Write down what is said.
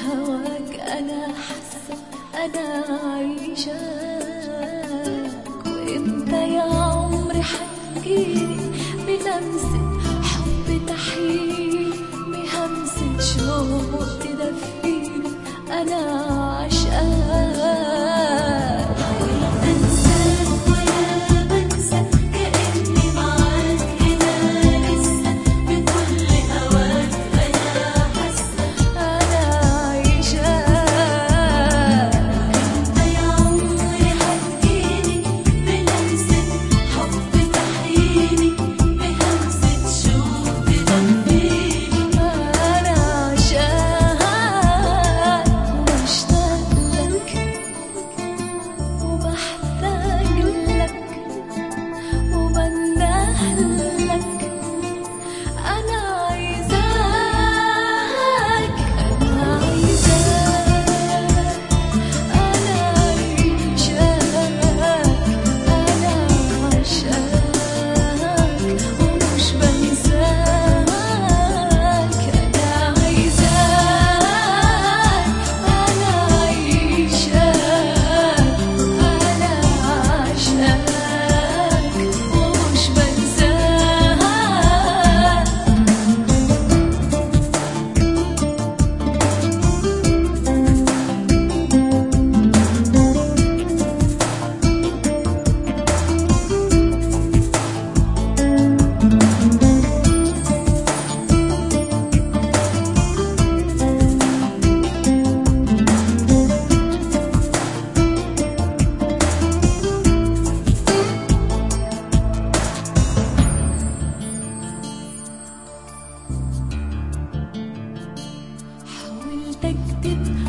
بهواك أنا حاسة أنا عايشاك، وإمتى يا عمري حتجيلي بلمسة حب تحييني، بهمسة شوق تدفيني أنا عشقاك. حاولت أنساك ولا بنسى كأني معاك هنا لسه، بكل هواك أنا حاسة أنا عايشاك. إمتى يا عمري حتجيلي بلمسة حب تحييني، بهمسة شوق تدفيني أنا عشقاك. ومشتاق لك وبحتاج لك وبنده لك، أنا عايزاك أنا عايزاك أنا عايشاك أنا عشقاك ومش بنساك. أنا عايزاك أنا عايشاك أنا عشقاك ومش بنساك. حاولت أكتب